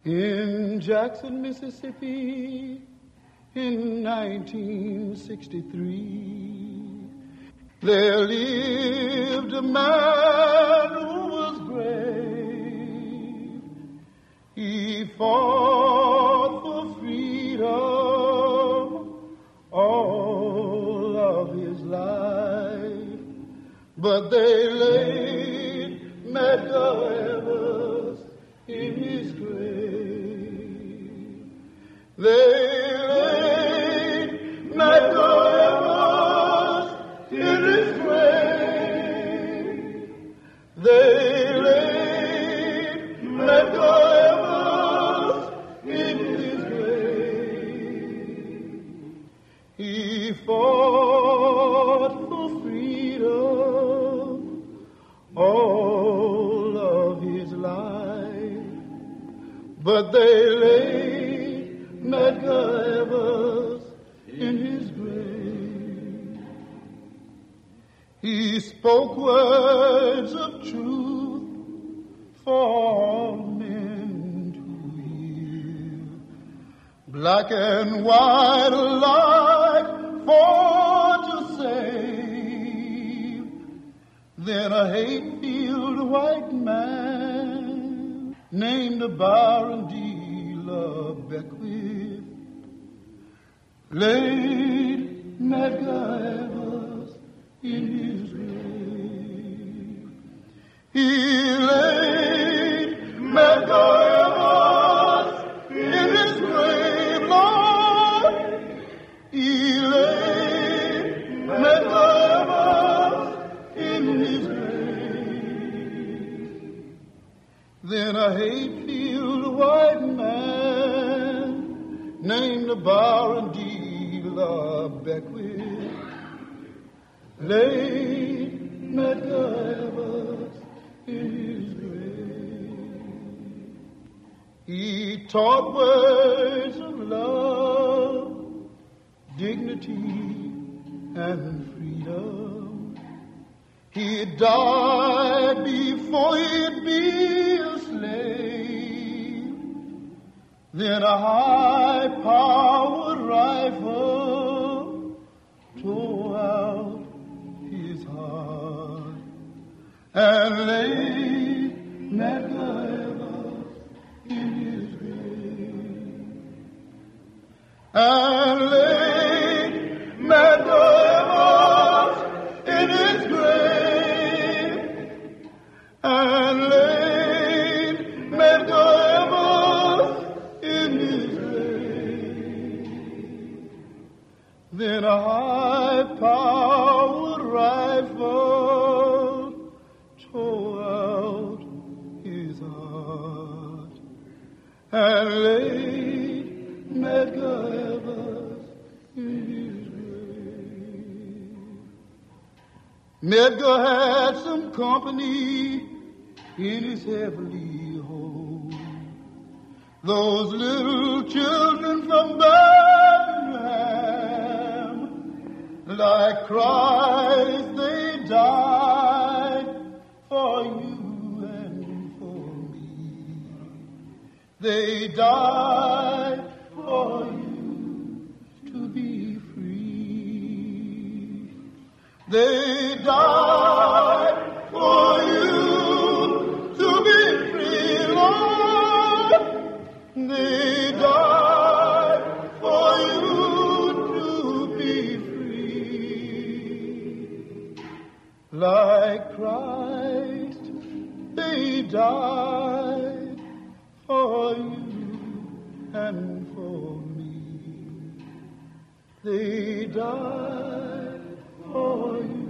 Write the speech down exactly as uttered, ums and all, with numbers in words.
In Jackson, Mississippi, in nineteen sixty-three, there lived a man who was brave. He fought for freedom all of his life, but they laid Medgar Evers in his grave. They laid Medgar Evers in his grave. They laid Medgar Evers in his grave. He fought for freedom all of his life, but they laid Medgar Evers in his grave. He spoke words of truth for all men to hear, black and white alike for to save. Then a hate-filled white man named Byron D. Beckwith laid Medgar Evers in his grave. He laid Medgar Evers in his grave, Lord. He laid Medgar Evers in his grave. Then a hate-filled white man named Byron D. Beckwith laid Medgar Evers in his grave. He taught words of love, dignity, and freedom. He died before he'd be a slave. Then a high-powered rifle tore out his heart and laid Medgar Evers in his grave. And laid Medgar Evers in his grave. And laid Medgar Evers in his grave. Then a high-powered rifle tore out his heart and laid Medgar Evers in his grave. Medgar had some company in his heavenly home. Those little children from Bethlehem, like Christ, they died for you and for me. They died for you to be free. They died for you to be free, Lord. They died for you to be free. Like Christ, they died for you and for me. They died for you.